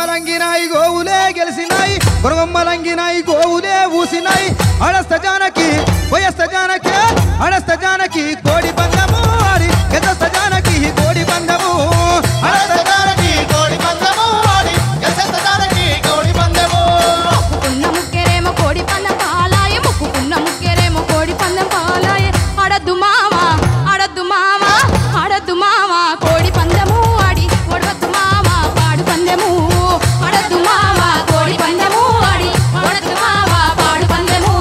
కొరగొమ్మలంగినాయి గోవులే గెలిసినాయి కొరగొమ్మలంగినాయి గోవులే ఊసినాయి అడస్త జానకి వయస్త జానకి అడస్త జానకి కోడి బంధము ఆడి గెదస్త జానకి కోడి బంధము అడస్త జానకి కోడి బంధము ఆడి గెదస్త జానకి కోడి బంధము ముక్కుకున్న ముక్కెరేమో కోడి పందెం పాలాయ ముక్కుకున్న ముక్కెరేమో కోడి పందెం పాలాయ ఆడద్దు మామ ఆడద్దు మామ ఆడద్దు మామ కోడి పందెము ఆడి ఓడవద్దు మామ పాడు పందెము ఆడద్దు మామ కోడి పందెము ఆడి ఓడద్దు మామ పాడు పందెము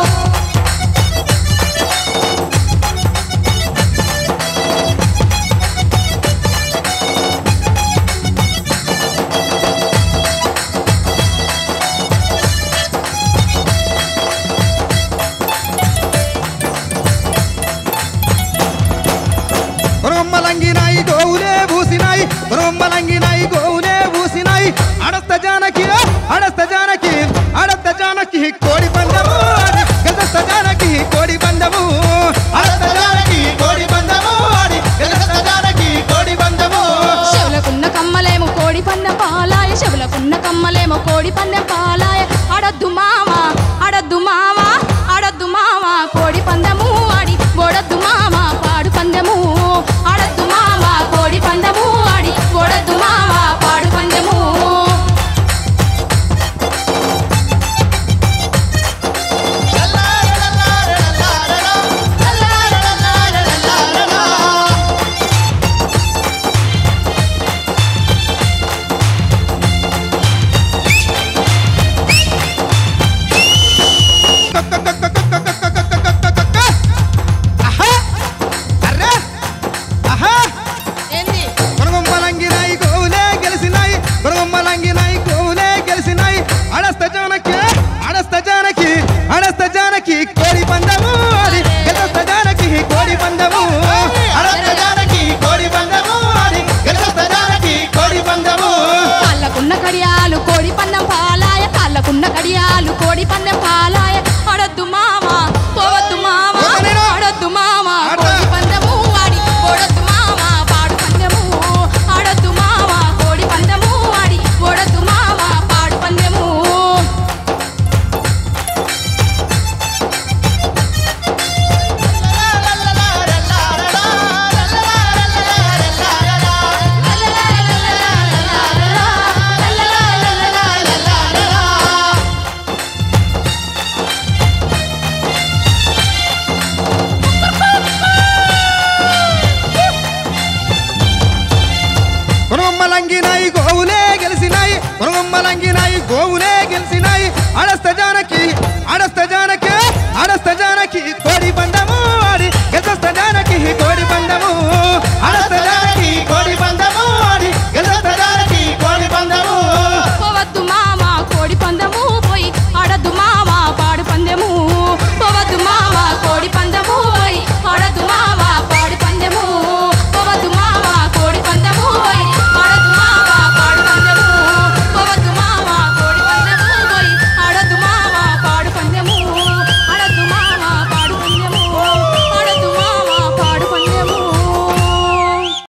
కొరగొమ్మలంగినాయి గోవులే ఊసినాయి కొరగొమ్మలంగినాయి గోవులే ఊసినాయి అడస్త జానకి అడస్త జానకి కోడి బంధము ఆడి గెదస్త జానకి కోడి బంధము అడస్త జానకి కోడి బంధము ఆడి గెదస్త జానకి కోడి బంధము చెవులకున్న కమ్మలేమో కోడి పందెం పాలాయ చెవులకున్న కమ్మలేమో కోడి పందెం పాలాయ ఆడద్దు మామ ఆడద్దు మామ ఆడద్దు మామ కోడి పందెము ఆడి ఓడద్దు మామ పాడు పందెము ఆడద్దు మామ కోడి పందెము ఆడి ఓడద్దు మామ పాడు పందెము ఏంది కొరగొమ్మలంగినాయి గోవులే గెలిసినాయి కొరగొమ్మలంగినాయి గోవులే గెలిసినాయి అడస్త జానకి కోడి పందము ఆడి గెదస్త జానకి కోడి పందము అడస్త జానకి కోడి పందము ఆడి గెదస్త జానకి కోడి పందము కాళ్ళకున్న కడియాలు కోడి పందెం పాలాయ కాళ్ళకున్న కడియాలు కోడి పందెం పాలాయ ఆడద్దు మామ పోవద్దు మామ ఆడద్దు మామ కోడి పందెము ఆడి ఓడద్దు మామ పాడు పందెము ఆడద్దు మామ కోడి పందెము ఆడి ఓడద్దు మామ పాడు పందెము కొరగొమ్మలంగినాయి గోవులే గెలిసినాయి కొరగొమ్మలంగినాయి గోవులే గెలిసినాయి